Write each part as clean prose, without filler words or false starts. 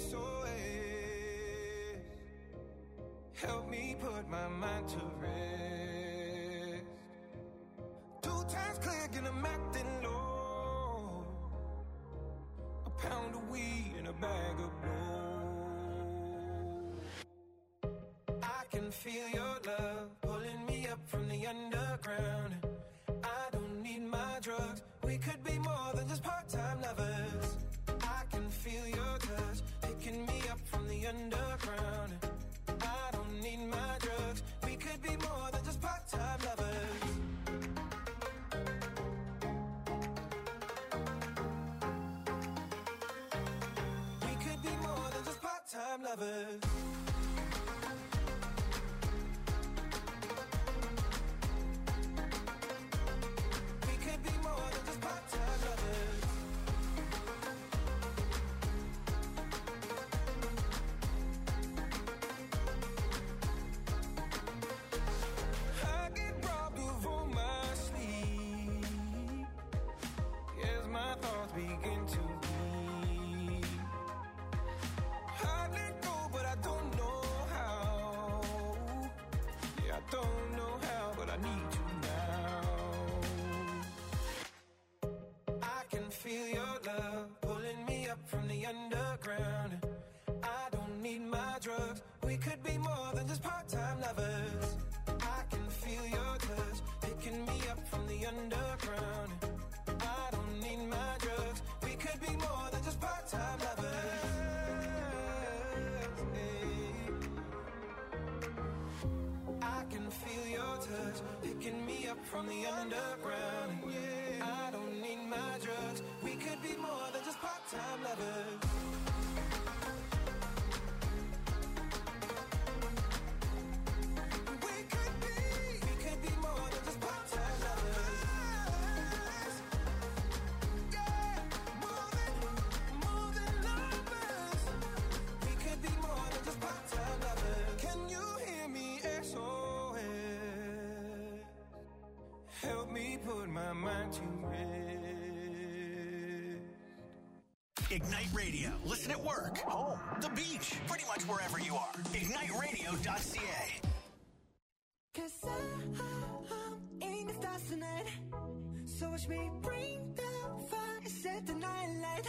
SOS. Help me put my mind to rest. 2 times clear, and I'm acting low. A pound of weed and a bag of blow. I can feel your love pulling me up from the underground. I don't need my drugs. We could be more than just part-time lovers. I can feel your touch picking me up from the underground. I don't need my drugs. We could be more than just part-time lovers. We could be more than just part-time lovers. Begin to bleed. I let go, but I don't know how. Yeah, I don't know how, but I need you now. I can feel your love pulling me up from the underground. I don't need my drugs. We could be more than just part-time lovers. I can feel your touch picking me up from the underground. I don't need my drugs. We could be more than just part-time lovers. Hey. I can feel your touch picking me up from the underground. Yeah. I don't need my drugs. We could be more than just part-time lovers. We could be more than just part-time lovers. Help me put my mind to rest. Ignite Radio. Listen at work, home, the beach, pretty much wherever you are. IgniteRadio.ca. 'Cause I'm in the stars tonight. So watch me bring the fire and set the night light.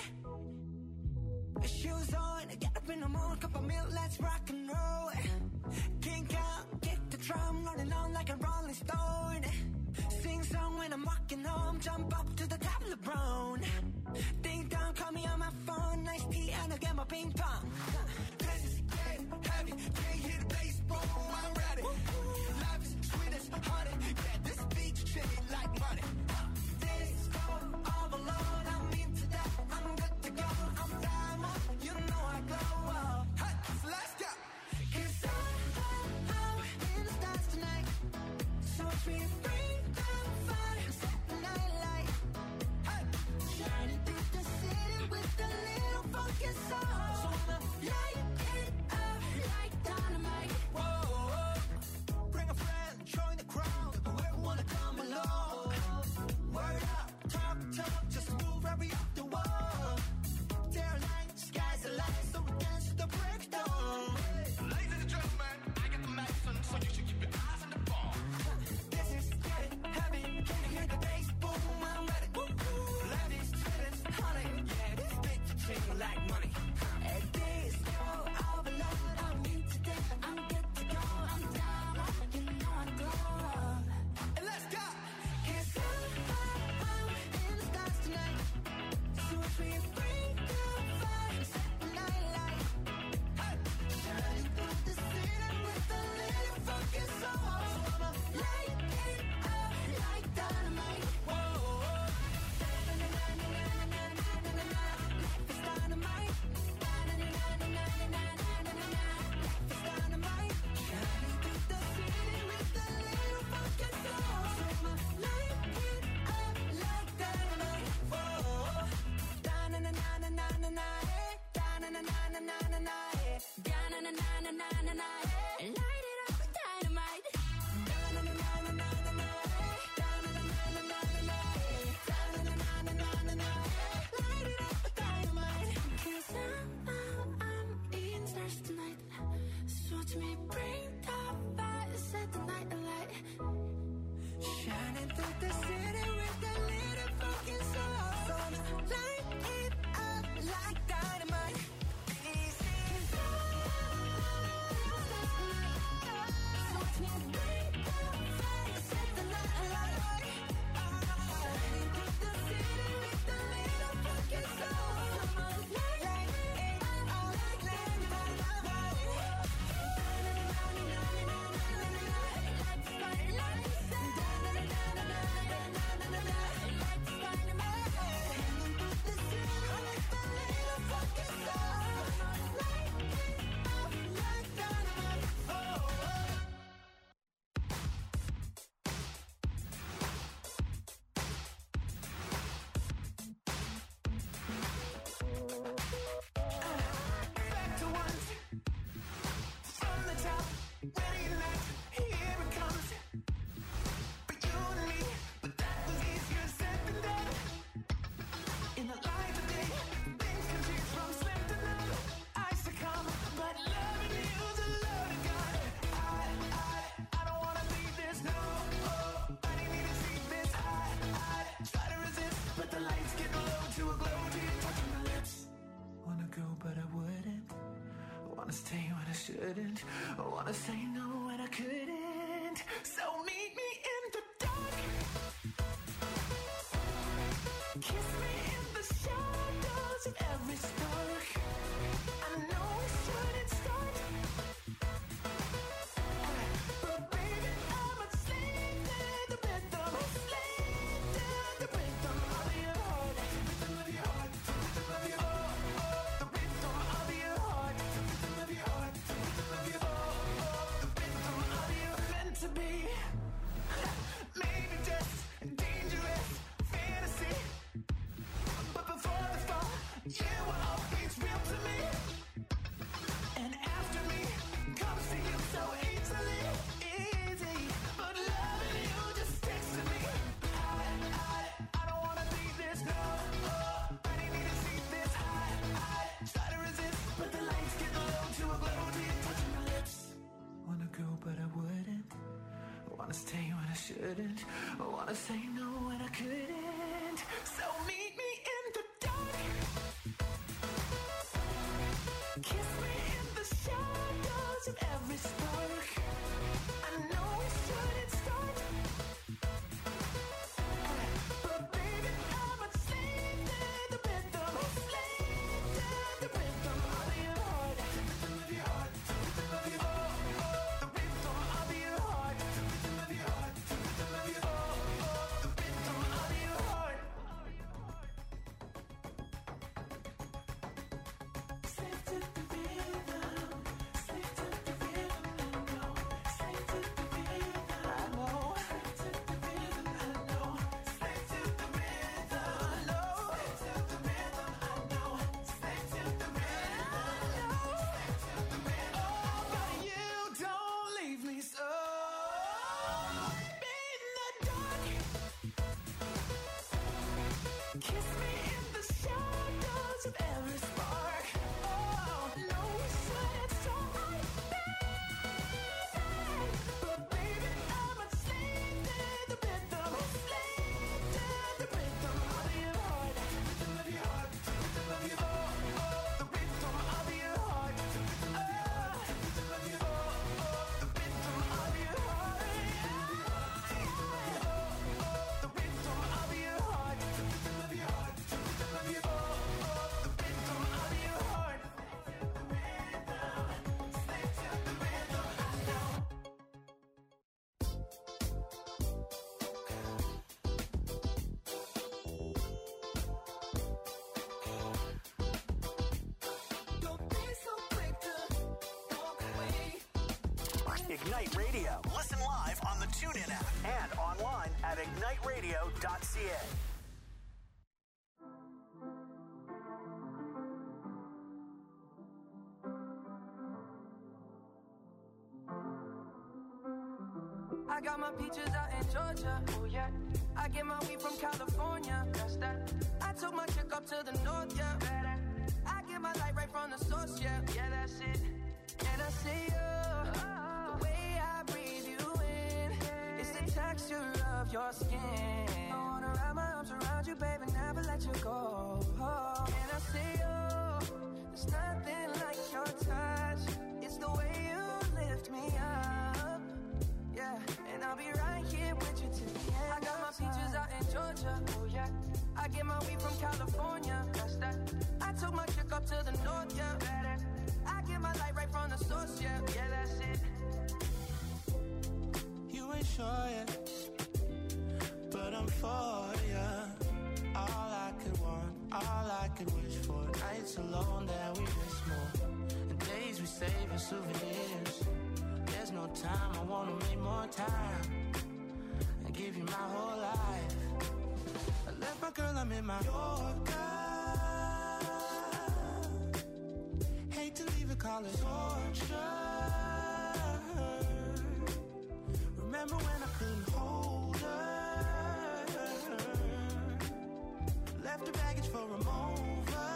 Shoes on, get up in the morning, cup of milk, let's rock and roll. Kink out, kick the drum, rolling on like a rolling stone. Sing song when I'm walking home, jump up to the top of the brown. Ding dong, call me on my phone, nice tea and I'll get my ping pong. This is getting heavy, can't hear the bass, boom, I'm ready. Life is sweet as honey, yeah, this beach chilling like money. This go all alone, I'm into that, I'm good to go, I'm diamond, you know I glow up. Hey, so let's go. 'Cause I'm in the stars tonight, so watch me bring the fire and set the night light. Hey, shining through the city with a little funky soul. So I'ma light it up like dynamite. Whoa, bring a friend, join the crowd, whoever wanna come along. Word up, talk, just move right up the wall. They're like, sky's the limit, so we dance to the breakdown. Ladies and gentlemen, I got the medicine, so you should keep your eyes on the ball. This is getting heavy, can you hear the bass? Boom, I'm ready. Life is sweet as honey, yeah, this bitch ching like money. And this go all alone, I'm into that, I'm good to go, I'm down, you know I glow. And let's go. 'Cause I'm in the stars tonight, so watch me bring the fire and set the night light. Hey, shining through the city with a little funky soul. So I'ma light it up like dynamite. Whoa, life is dynamite. Life is dynamite. Shining through the city with a little funky soul. So I'ma light it up like dynamite. Whoa, da-na-na-na-na-na-na, da-na-na-na-na-na-na, da-na-na-na-na-na-na, light it up with dynamite. Da-na-na-na-na-na-na, da-na-na-na-na-na-na, da-na-na-na-na-na-na, light it up with dynamite. 'Cause I'm stay when I shouldn't. I wanna say no when I couldn't. So meet me in the dark. Kiss me in the shadows of every spark. I know we shouldn't start, but baby, I'm a slave to the rhythm. A slave to the rhythm of your heart. The rhythm of your heart. The rhythm of your heart. The rhythm of your heart. The rhythm of your heart. The rhythm of your heart. The rhythm of your meant to be. Maybe just dangerous fantasy, but before the fall, you were always real to me. And after me comes to you so easily, easy. But loving you just takes to me. I don't wanna leave this, no. I didn't need to see this. I try to resist, but the lights get low to a glow. Do you touch my lips? Wanna go, but I wouldn't. Wanna stay when I shouldn't. I wanna say no when I couldn't. So meet me in the dark. Kiss me in the shadows of every spark. I know we shouldn't start, but baby, I'm a slave to the rhythm. A slave to the rhythm of your heart. The rhythm of your heart. The rhythm of your heart. The rhythm of your heart. The rhythm of your heart. The rhythm of your heart. The rhythm of your heart. Slave to the rhythm. Slave to the rhythm. I know. Slave to the rhythm. I know. Slave to the rhythm. I know. Slave to the rhythm. I know. Slave to the rhythm. I know. Slave to the rhythm. I know. Slave to the rhythm. Oh, but you don't leave me so. In the dark. Kiss me in the shadows of every spark. Oh, no, we shouldn't start, but baby, I'm a slave to the rhythm. A slave to the rhythm of your heart. The rhythm of your heart. The rhythm of your heart. The rhythm of your heart. The rhythm of your heart. The rhythm of your heart. The rhythm of your heart. The rhythm of your heart. The rhythm of your heart. The rhythm of your heart. The rhythm of your heart. Slave to the rhythm. I know. Don't be so quick to walk away. Ignite Radio. Listen live on the TuneIn app and online at igniteradio.ca. I got my peaches out in Georgia, oh yeah. I get my weed from California, that's that. I took my chick up to the north, yeah. I get my light right from the source, yeah. Yeah, that's it. And I see you, the way I breathe you in, it's the texture of your skin. I wanna wrap my arms around you, baby, never let you go. And I see you, there's nothing like your touch. It's the way you lift me up. Yeah, and I'll be right here with you till the end. I got my peaches out in Georgia, oh yeah. I get my weed from California, that's that. I took my chick up to the north, yeah. I get my light right from the source, yeah. Yeah, that's it. You ain't sure yet, but I'm for ya. All I could want, all I could wish for. Nights alone that we miss more, and days we save as souvenirs. There's no time, I wanna make more time and give you my whole life. I left my girl, I'm in my Yorker. Hate to leave it, call it torture. Remember when I couldn't hold her? Left her baggage for a mover.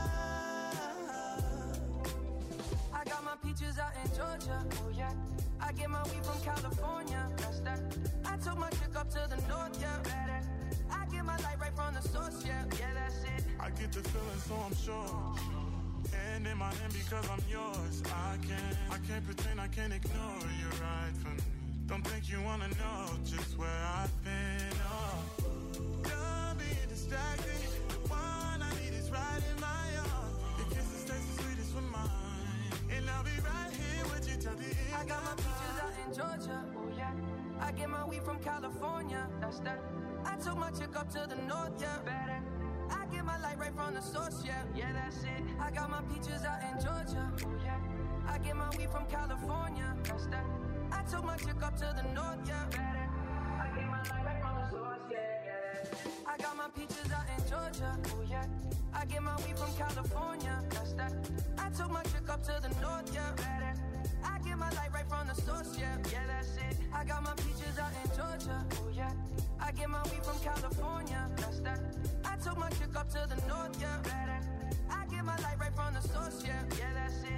I got my peaches out in Georgia, oh yeah. I get my weed from California, that's that. I took my chick up to the north, yeah. I get my light right from the source, yeah. Yeah, that's it. I get the feeling, so I'm sure Hand in my hand because I'm yours. I can't pretend, I can't ignore you right from me. Don't think you wanna know just where I've been. Oh, done being distracted. The one I need is right in my arms. Your kisses taste the sweetest with mine, and I'll be right here with you till the end. I got my peaches out in Georgia. Oh yeah. I get my weed from California. That's that. I took my chick up to the north, yeah. Better. I get my light right from the source, yeah. Yeah, that's it. I got my peaches out in Georgia. Oh yeah. I get my weed from California. That's that. I took my chick up to the north, yeah. Better. I get my light right from the source, yeah, yeah. I got my peaches out in Georgia. Oh yeah. I get my weed from California. That's that. I took my chick up to the north, yeah. Better. I get my light right from the source, yeah. Yeah, that's it. I got my peaches out in Georgia. Oh yeah. I get my weed from California. That's that. I took my chick up to the north, yeah. Better. I get my light right from the source, yeah. Yeah, that's it.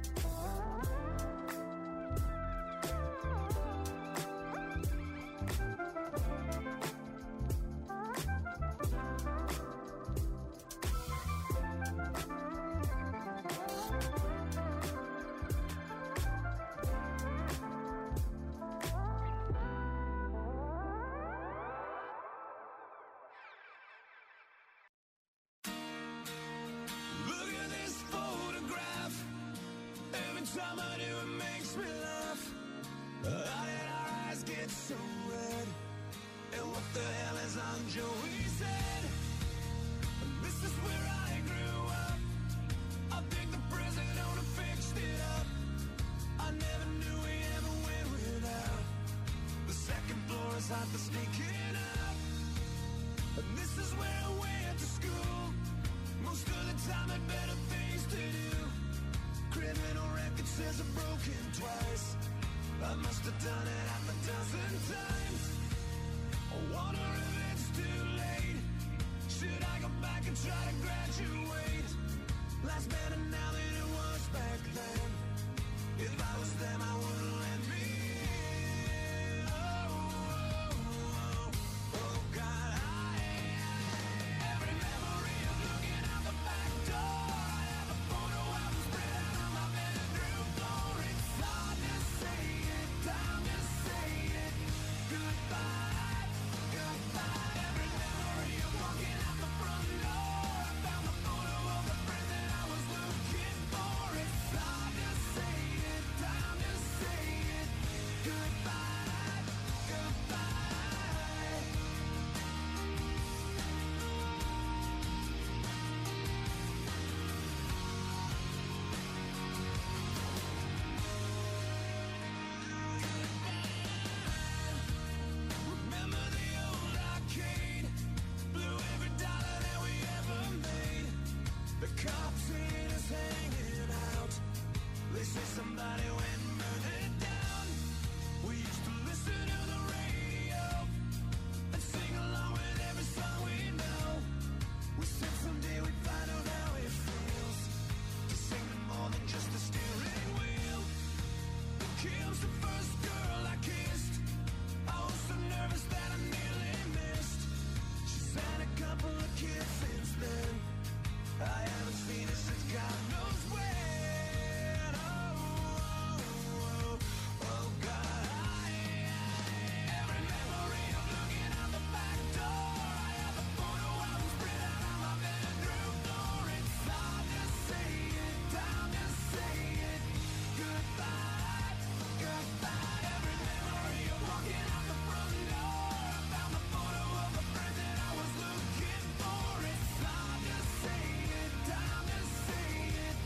Time I do, it makes me laugh. How did our eyes get so red? And what the hell is on Joey's head? This is where I grew up. I think the president owner fixed it up. I never knew we ever went without. The second floor is hot for sneaking up. And this is where I went to school. Most of the time had better things to do. Criminal record says I've broken twice. I must have done it half a dozen times. I wonder if it's too late. Should I go back and try to graduate? Life's better now than it was back then. If I was them, I wouldn't let me in. Oh, God, every memory of looking out the back door. I have a photo album spread out on my bedroom floor. It's hard to say it, time to say it. Goodbye, goodbye. Every memory of walking out the front door. I found the photo of the friend that I was looking for. It's hard to say it, time to say it. Goodbye, goodbye. Remember the old arcade? Blew every dollar that we ever made. The cops seen us hanging out. They say somebody went and burned it down. We used to listen to the radio and sing along with every song we know. We said someday we'd find out how it feels to sing to more than just a steering wheel. Kim's the first girl I kissed. I was so nervous that I nearly missed. She's had a couple of kids since then. I haven't seen her since God knows when. Oh, God. Every memory of looking out the back door. I have a photo album spread out on my bedroom floor. It's hard to say it, time to say it. Goodbye, goodbye. Every memory of walking out the front door. I found the photo of a friend that I was looking for. It's hard to say it, time to say it.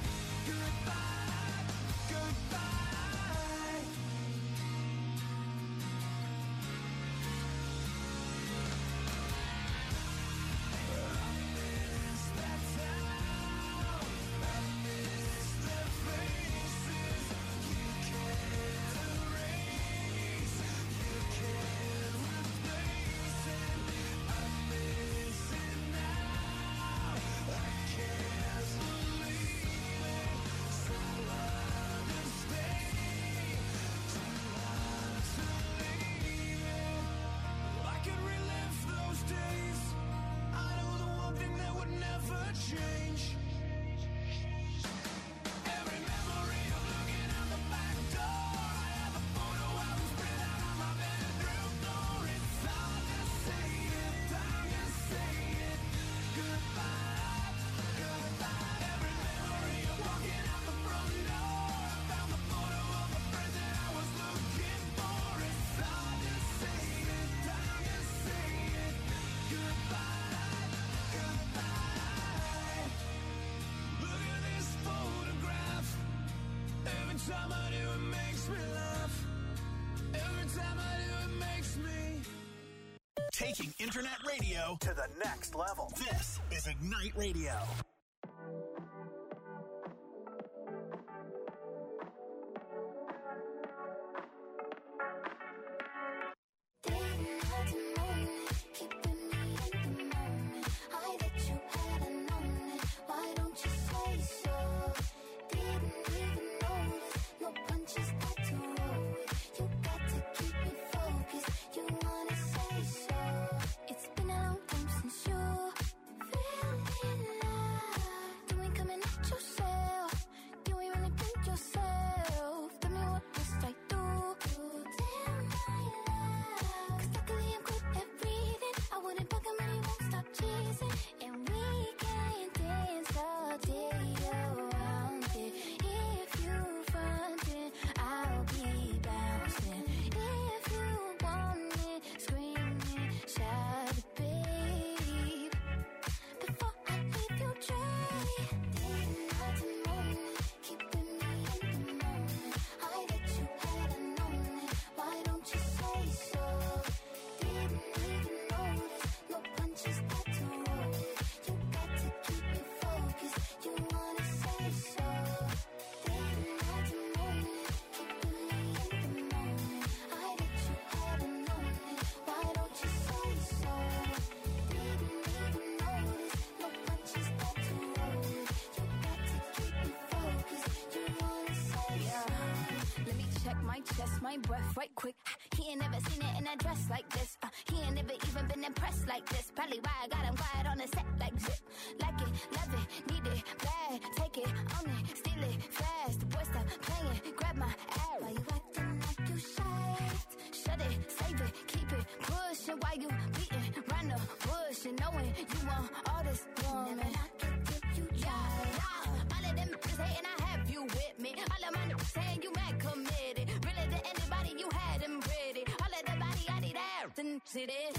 time I do, it makes me laugh. Every time I do, it makes me. Taking internet radio to the next level. This is Ignite Radio. My breath right quick. He ain't never seen it in a dress like this. He ain't never even been impressed like this. Probably why I got him quiet on the set like zip. Like it, love it, need it, bad. Take it, own it, steal it, fast. The boy stop playing, grab my ass. Why you acting like you shy? Shut it, save it, keep it pushing. While you beating round the bush and knowing you want all this woman. Never knock it till you try. Yeah. All of them niggas hating, I have you with me. All of my niggas saying you mad committed. Really to anybody you had them ready. All of the body I need out and see this.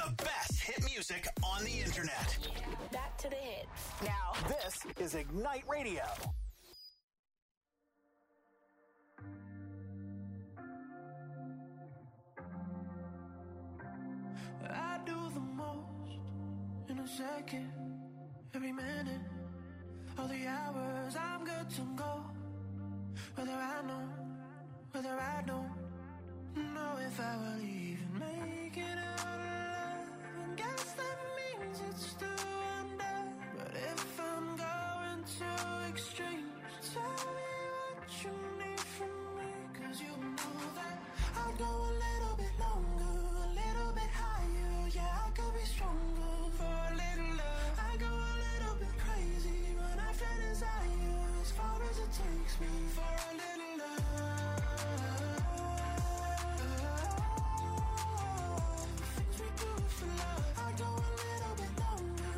The best hit music on the internet. Back to the hits. Now, This is Ignite Radio. I do the most in a second, every minute, all the hours I'm good to go. Whether I know, whether I don't know if I will even make it out alive. And guess that means it's still under. But if I'm going to extremes, tell me what you need from me. 'Cause you know that I'll go a little bit longer, a little bit higher. Yeah, I could be stronger for a little love. I go a little bit crazy when I feel desire, as far as it takes me for a little love. Things we do for love. I go a little bit longer,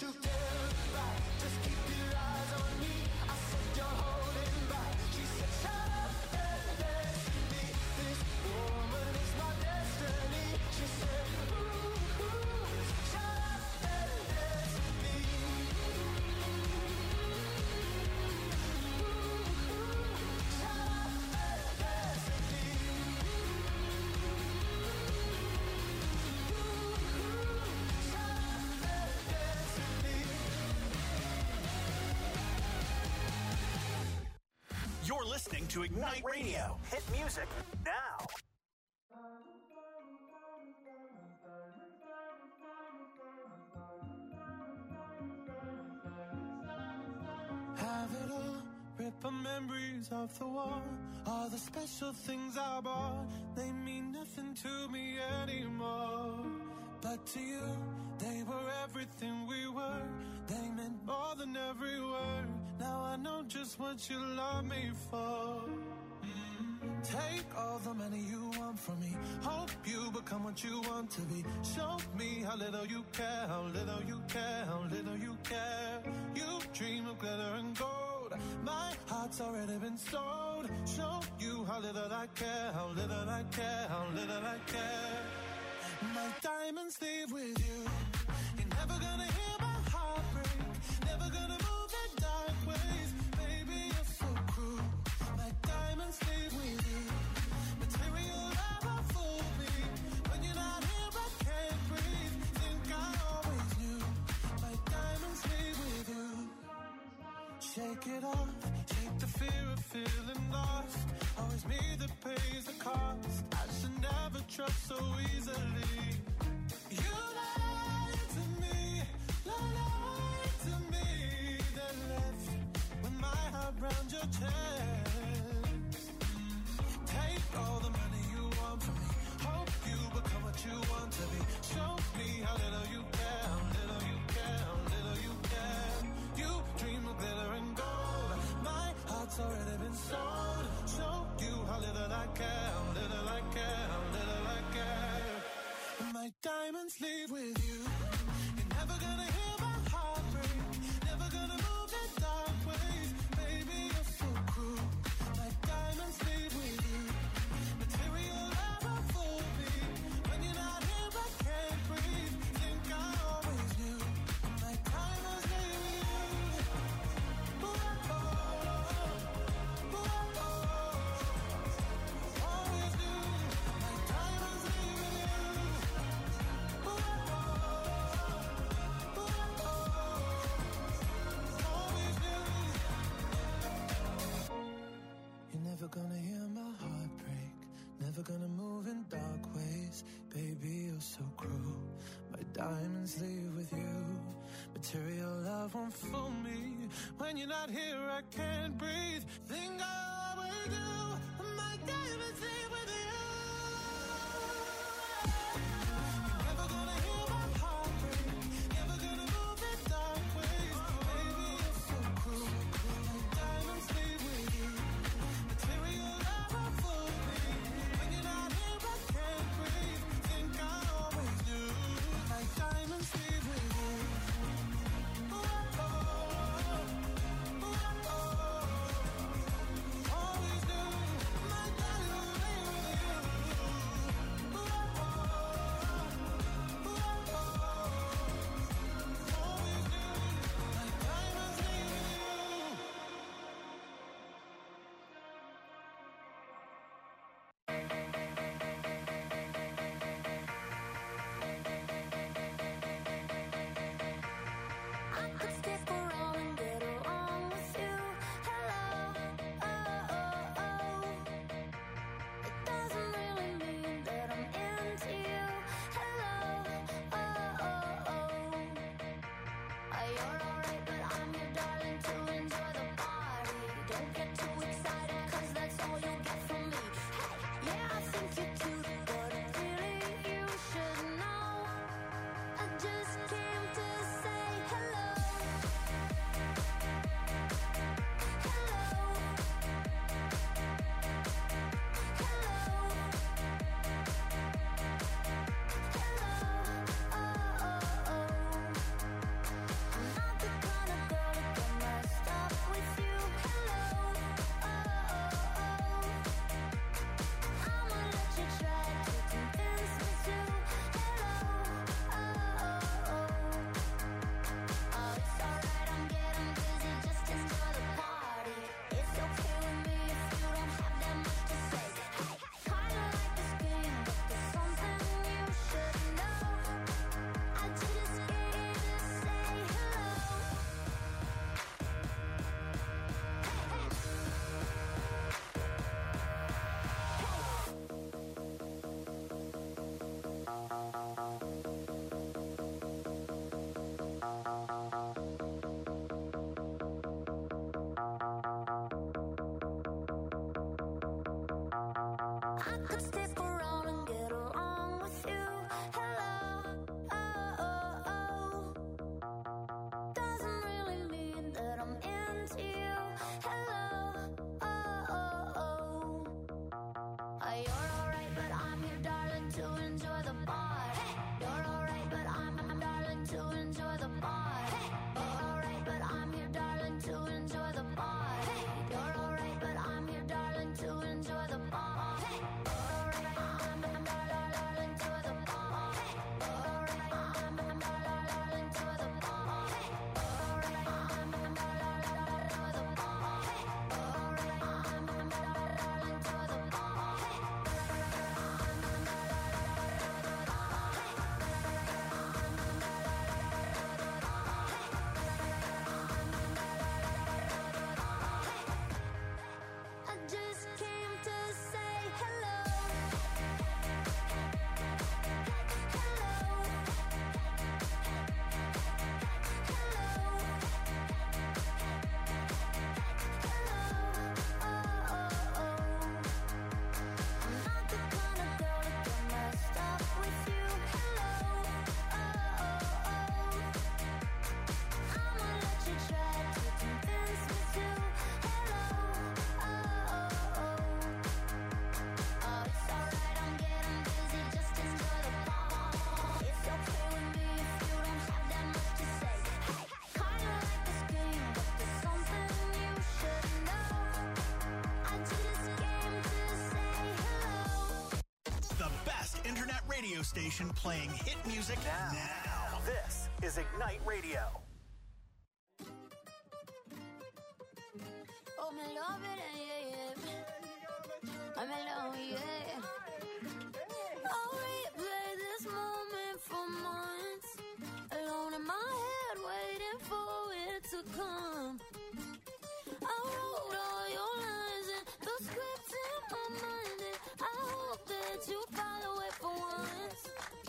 you stand back, just keep your eyes on me. I said you're holding back. She said shut up and dance with me. This woman is my destiny. She said ooh, ooh, shut up and dance with me. Ooh, ooh, shut up and dance with me. You're listening to Ignite Radio. Hit music now. Have it all, rip our memories off the wall. All the special things I bought, they mean nothing to me anymore. But to you, they were everything we were. They meant more than every word. Now I know just what you love me for. Take all the money you want from me. Hope you become what you want to be. Show me how little you care, how little you care, how little you care. You dream of glitter and gold. My heart's already been sold. Show you how little I care, how little I care, how little I care. My diamonds leave with you. You're never gonna hear my heart break. Never gonna move in dark ways. Baby, you're so cruel. My diamonds leave with you. Material never fool me. When you're not here, I can't breathe. Think I always knew. My diamonds leave with you. Shake it off. Shake the fear of feeling lost. Always me that pays the cost. I should never trust so easily. You lied to me, lied to me. Then left with my heart round your chest. Take all the money you want from me. Hope you become what you want to be. Show me how little you care, how little you care, how little you care. You dream of glitter and gold. My heart's already been sold. Show you how little I care, how little I care, how little I care. My diamonds leave with you. You're never gonna hear my heart break. Never gonna move in dark ways. Baby, you're so cruel. My diamonds leave with you. Material never fool me. When you're not here, I can't breathe. Think I always knew. My diamonds leave with you. Ooh, oh, ooh, oh, always knew. My diamonds leave with you. You're never gonna hear my heart break. Never gonna move in dark ways. Baby, you're so cruel. My diamonds leave with you. Material love won't fool me. When you're not here, I can't breathe. Think I always do. My diamonds leave with you. You're never gonna hear my heart break. Never gonna move in dark ways. Baby, you're so cruel. My diamonds leave with you. Material never fool me. When you're not here, I can't breathe. Think I always knew. My diamonds leave with you. Ooh, oh, ooh, oh, always knew. My diamonds leave with you. I could stick around and get along with you. Hello, oh, oh, oh. Doesn't really mean that I'm into you. Hello, oh, oh, oh. You're alright, but I'm here, darling, to enjoy the bar. Hey, you're alright, but I'm darling, to enjoy the bar. Hey, you're alright, but I'm here, darling, to enjoy the bar. Hey, you're alright, but I'm here, darling, to enjoy the bar. Hey, you're alright, I'm darling, to the bar. Hey, you're alright, I'm darling, to the bar. Hey, you're alright, I'm darling, to the bar. Hey, you're alright, I'm darling, to the bar. I just came to say hello. Hello. Hello. Oh, oh, oh. I'm not the kind of girl to get messed up with you. Hello. Oh, oh, oh. I'ma let you try to convince me to. Hello. Oh, oh, oh. Oh, it's alright, I'm getting busy. Just enjoy the bar. It's okay with me if you don't have that much to say. Hey, kinda like this game, but there's something you should know. I just came to say hello. The best internet radio station playing hit music now. This is Ignite Radio. Oh, me love it, yeah, yeah. I'm alone, yeah. I'll replay this moment for months. Alone in my head, waiting for it to come. I wrote all your lines and the script in my mind, and I hope that you follow it for once.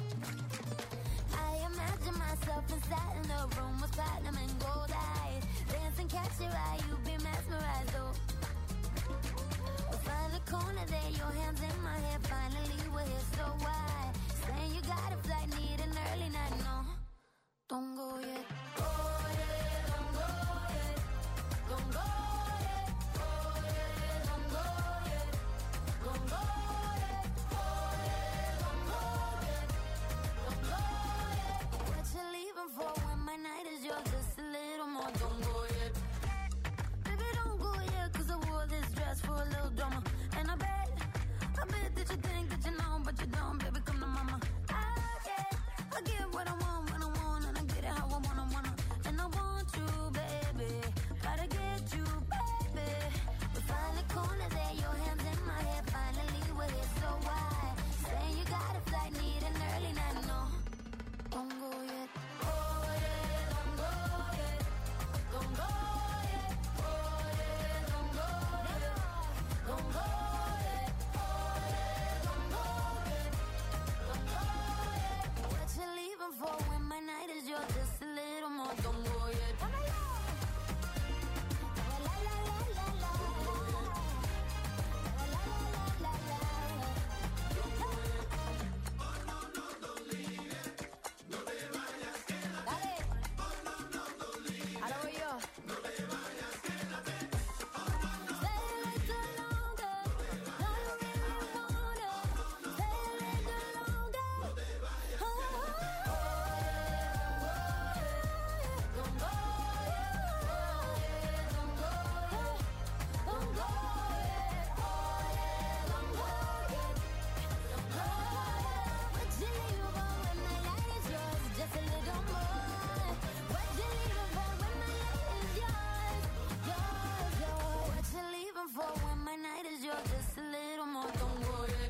I imagine myself inside in a room with platinum and gold eyes. Dance and catch your eye, you be mesmerized, oh. We'll find the corner there, your hands in my hair. Finally we're here, so why? Saying you got a flight, need an early night, no. Don't go yet. Oh yeah, don't go yet. Don't go yet. Oh yeah, don't go yet. Don't go yet. Oh yeah, don't go yet. Don't go yet. What you leaving for when my night is yours? Just a little more. Don't go yet. Baby, don't go yet, 'cause I wore this dress for a little drama. And I bet that you think that you know, but you don't, baby, come to mama. I get what I want when I want, and I get it how I wanna. And I want you, baby, gotta get you, baby. We find the corner there, your hands in my hair. Finally we're here, so why? Saying you got a flight, need an early night, no. Don't go yet. Oh yeah, don't go yet. Don't go yet. Oh yeah, don't go yet. Don't go yet. Oh yeah, don't go yet. Don't go yet. What you leaving for when my night is yours? Just a little more. Don't go yet. La la la la la la. La la la la la. Dale. Ahora voy yo. Stay a little longer. No, you really wanna. Stay a little longer. Oh, don't go yet. Don't go yet. Don't go yet. Oh yeah, don't go yet. Don't go yet. What you leaving for when my night is yours? Just a little more. What you leaving for when my night is yours? Yours, yours. What you leaving for when my night is yours? Just a little more. Don't go yet.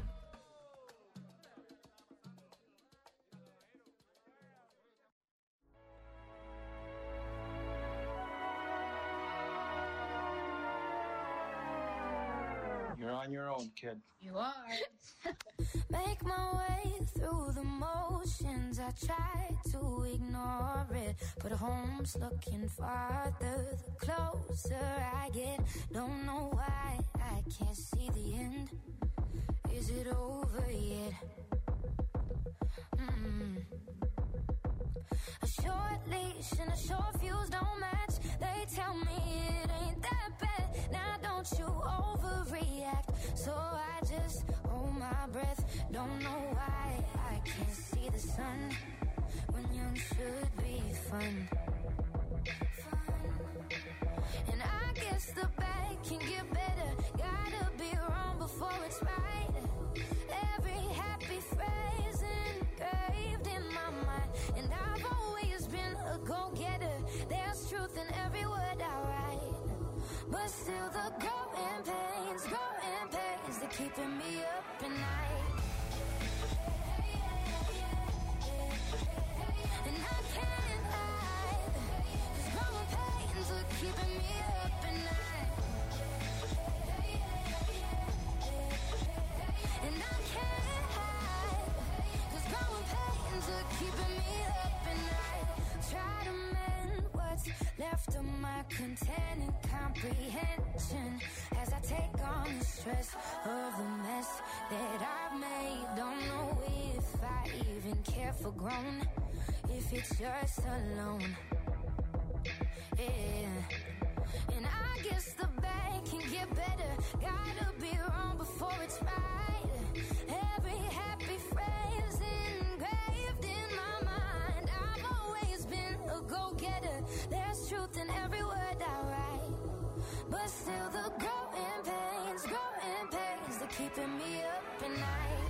You're on your own, kid. You are. Make my way through the motions. I try to ignore it, but home's looking farther the closer I get. Don't know why I can't see the end. Is it over yet? A short leash and a short fuse don't match. They tell me it ain't that bad. Now don't you overreact. So I just hold my breath. Don't know why I can't see the sun when young should be fun. And I guess the bad can get better. Gotta be wrong before it's right. Every happy phrase engraved in my mind. And I've always been a go-getter. There's truth in every word I write. But still the growing pains, they're keeping me up at night. And I can't hide, 'cause growing pains are keeping me up at night. And I can't hide, 'cause growing pains are keeping me up at night. Try to mend what's left of my containing comprehension as I take on the stress of the mess that I've made. Don't know if I even care for grown, if it's just alone. Yeah. And I guess the bad can get better. Gotta be wrong before it's right. Every happy phrase engraved in my mind. I've always been a go-getter. There's truth in every word I write. But still the growing pains, they're keeping me up at night.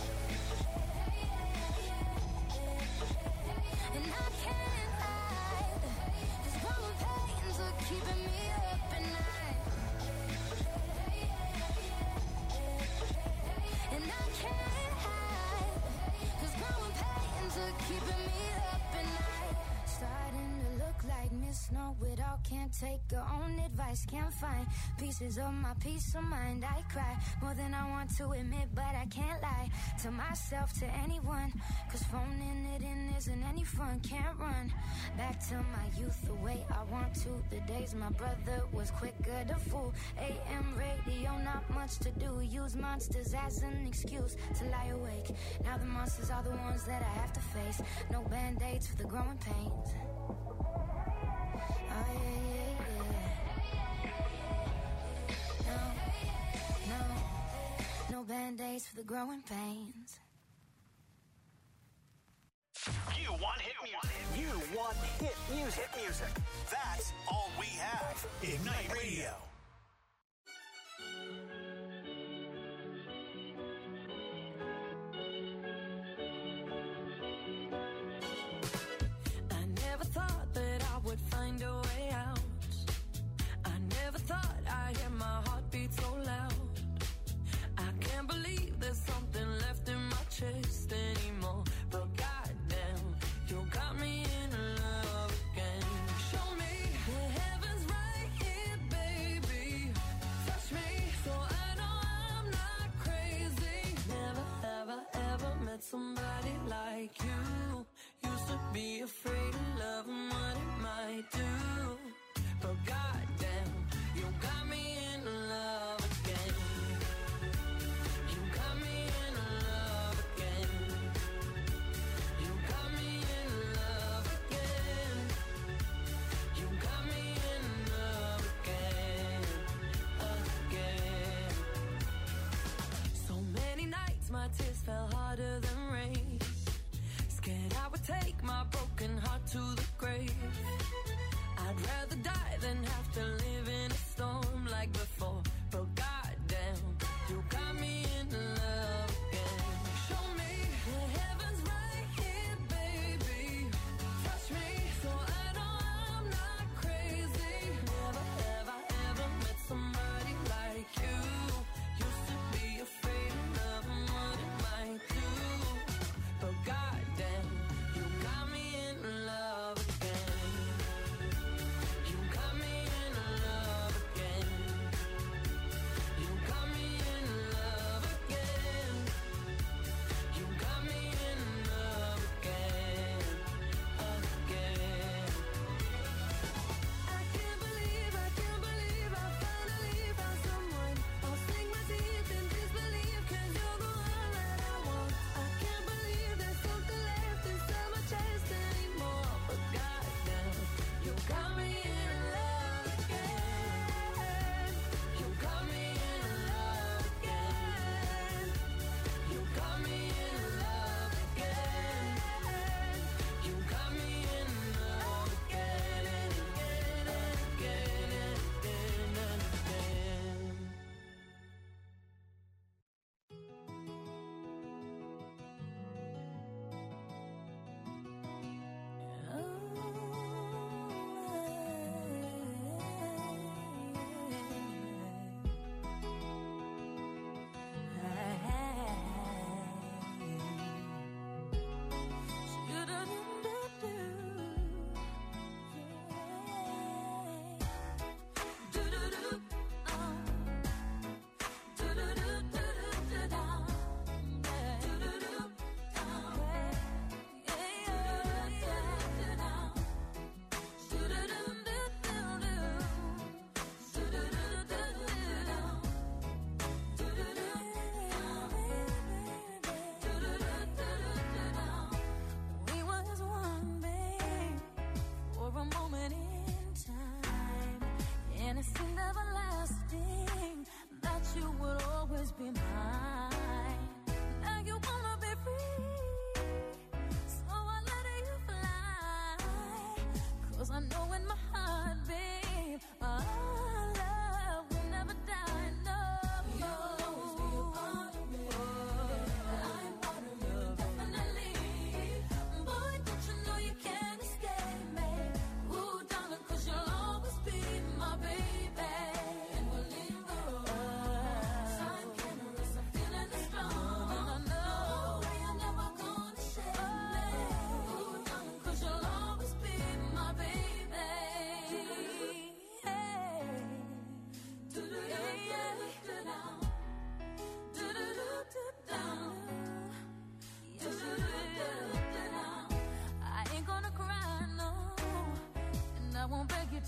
And I can't hide, 'cause growing pains are keeping me up at night. And I can't hide, 'cause growing pains are keeping me up at night. Starting to look like Miss Know-It-All. Can't take her own advice, can't find pieces of my peace of mind. I cry more than I want to admit, but I can't lie to myself, to anyone, 'cause phoning it in isn't any fun. Can't run back to my youth the way I want to. The days my brother was quicker to fool. AM radio, not much to do. Use monsters as an excuse to lie awake. Now the monsters are the ones that I have to face. No band-aids for the growing pains. Oh yeah. No band-aids for the growing pains. You want hit music. You want hit music. That's all we have. Ignite Radio. I never thought that I would find a way out. I never thought I'd hear my heartbeat so loud. I can't believe there's something left in my chest anymore. But goddamn, you got me in love again. Show me the heavens right here, baby.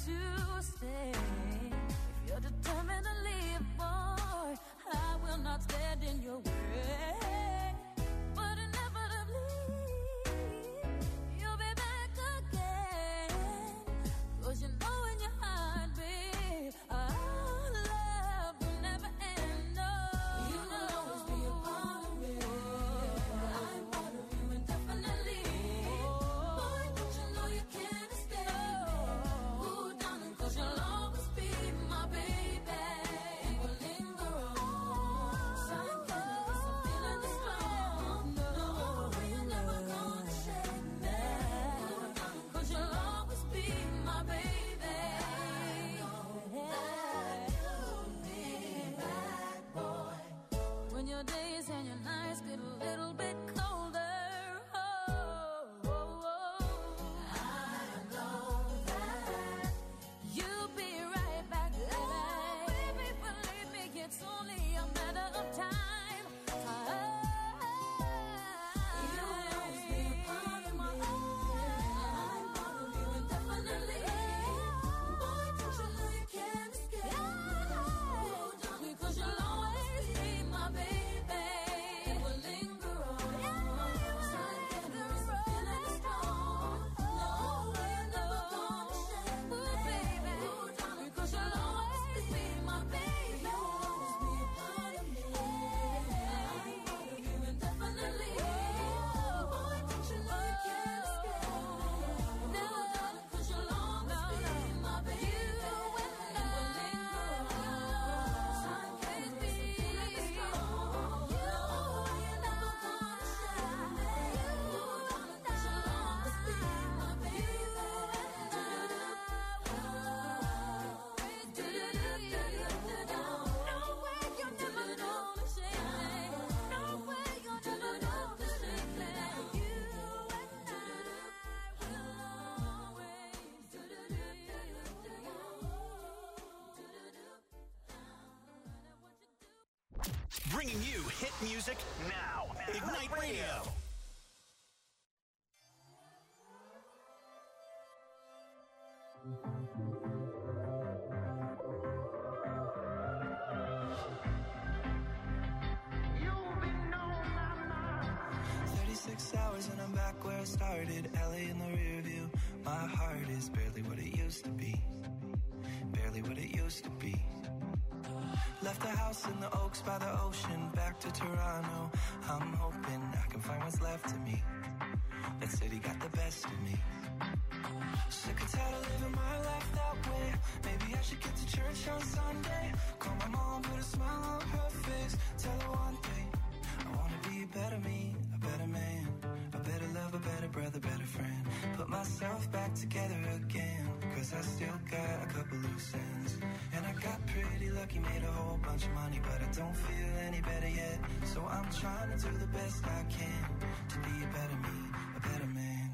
to stay. If you're determined to leave, boy, I will not stand in your way. But inevitably, you'll be back again. 'Cause you know in your heart, babe, our love will never end. No, you will always be a part of me. I'm part of you indefinitely. Boy, don't you know you can't escape? Ooh, darling, 'cause you'll always be my baby. It will linger on. So I can't miss a feeling this strong. No, you're never gonna shake me. Ooh, darling, 'cause you'll always be my baby. When your days and your nights get a little bit colder, I know that you'll be right back, baby. Believe me, it's only a matter of time. You'll always be a part of me. I'm part of you indefinitely. Boy, don't you know you can't escape? Ooh, darling, 'cause you'll always be my baby. It will linger on. So I can't miss a feeling strong. No, you're never gonna shake me. Ooh, baby. Ooh, darling, 'cause you'll always be my baby. You'll always be a part of me. I'm part of you indefinitely. Boy, don't you know you can't escape? No, darling, 'cause you'll always be my baby. It will linger on. So I can't miss a feeling strong. No, you're never gonna shake me. Ooh, darling, 'cause you'll always be my baby. No way you're never gonna shake me. No way you're never gonna shake me. You and I will always. Bringing you hit music now. Ignite Radio. You've been on my mind. 36 hours and I'm back where I started. LA in the rear view. My heart is barely what it used to be. Barely what it used to be. Left the house in the Oaks by the ocean. Back to Toronto. I'm hoping I can find what's left of me. That city got the best of me. Sick and tired of living my life that way. Maybe I should get to church on Sunday. Call my mom, put a smile on her face. Tell her one thing, I wanna be a better me, a better man, a better lover, better brother, better friend. Put myself back together again, 'cause I still got a couple loose ends. And I got pretty lucky, made a whole bunch of money, but I don't feel any better yet. So I'm trying to do the best I can to be a better me, a better man.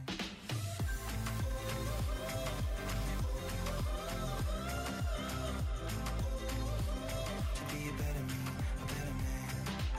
To be a better me, a better man.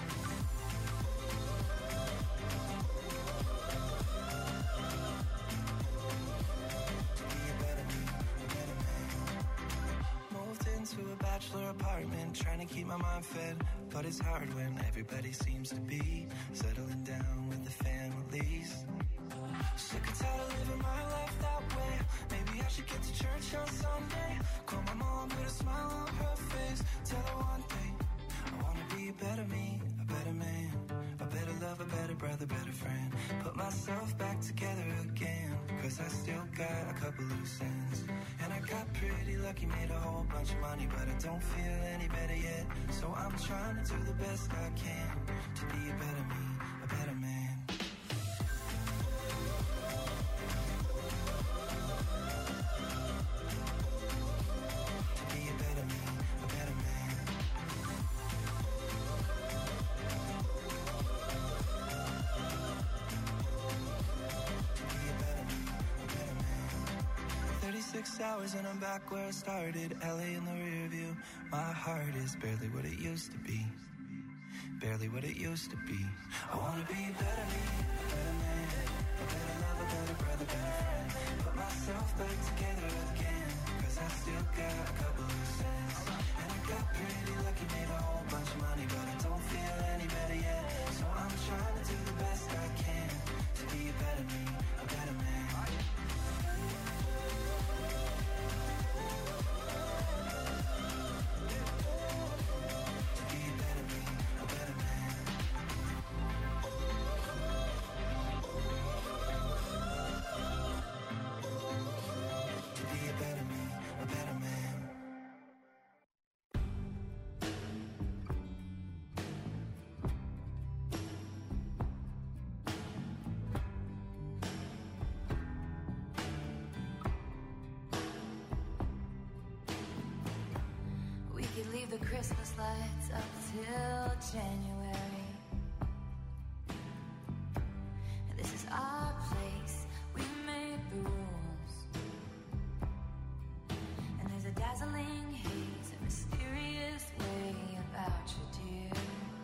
To be a better me, a better man. Moved into a bachelor apartment, trying to keep my mind fed. But it's hard when everybody seems to be settling down with the families. Sick and tired of living my life that way. Maybe I should get to church on Sunday. Call my mom, put a smile on her face. Tell her one thing, I wanna be a better me, a better man, a better lover, better brother, better friend. Put myself back together again, 'cause I still got a couple loose ends. And I got pretty lucky, made a whole bunch of money, but I don't feel any better yet. So I'm trying to do the best I can to be a better me, a better man. To be a better me, a better man. To be a better me, a better man. 36 hours and I'm back where I started. LA in the rear view. My heart is barely what it used to be. Barely what it used to be. I wanna be a better me, a better man, a better lover, better brother, better friend. Put myself back together again, 'cause I Christmas lights up till January. This is our place, we made the rules. And there's a dazzling haze, a mysterious way about you, dear.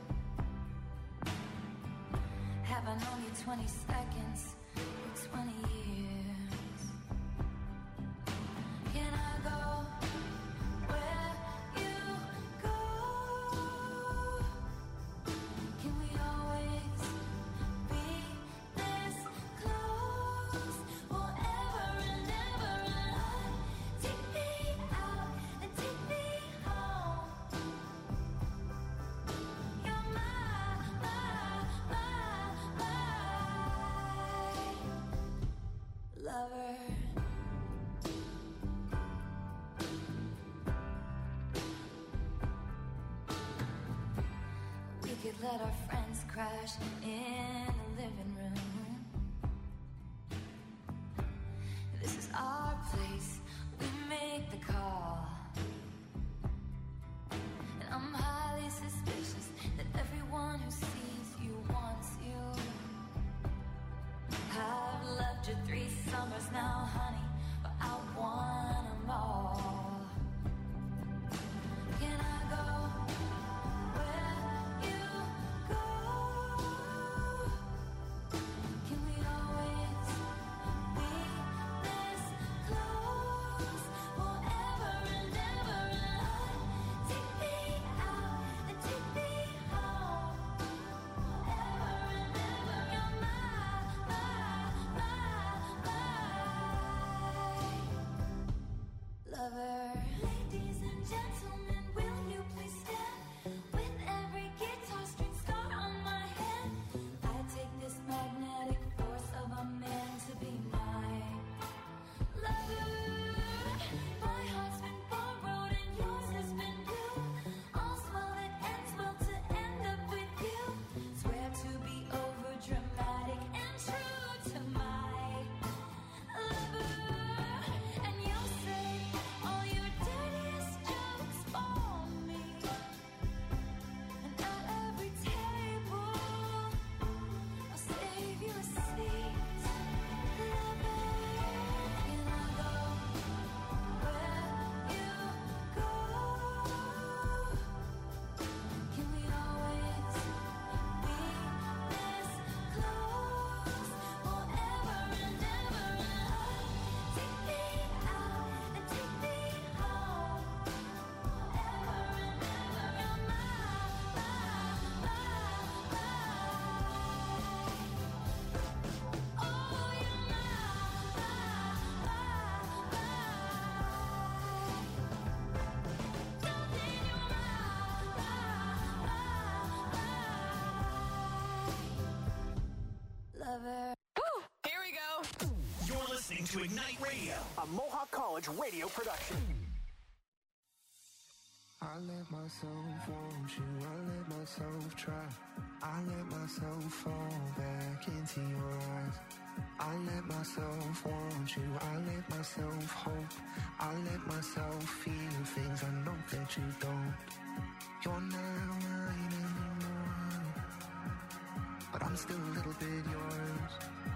Have I known you 20 seconds or 20 years? Can I go where you go? Can we always be this close forever and ever? And take me out and take me home. You're my lover. We could let our friends crash in the living room. This is our place, we make the call. And I'm highly suspicious that everyone who sees you wants you. I've loved you 3 summers now, honey, but I want them all. Can I go where you go? Can we always be this close forever and ever? And take me out and take me home forever and ever. You're lover. Ladies and gentlemen, will you please stand? With every guitar string scar on my head, I take this magnetic force of a man to be my lover. My heart's been borrowed and yours has been blue. All's well that ends well to end up with you. Swear to be over dramatic and true to my lover. And you'll say all your dirtiest jokes for me. And at every table, I'll save you a seat. Lover, can I go where you go? Can we always be this close forever and ever? Take me out and take me home forever and ever. You're my oh, you're lover. Here we go. You're listening to Ignite Radio, a Mohawk College radio production. I let myself want you, I let myself try. I let myself fall back into your eyes. I let myself want you, I let myself hope. I let myself feel things I know that you don't. You're not mine anymore, but I'm still a little bit yours.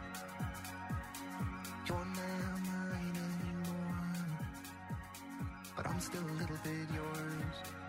You're not mine anymore, but I'm still a little bit yours.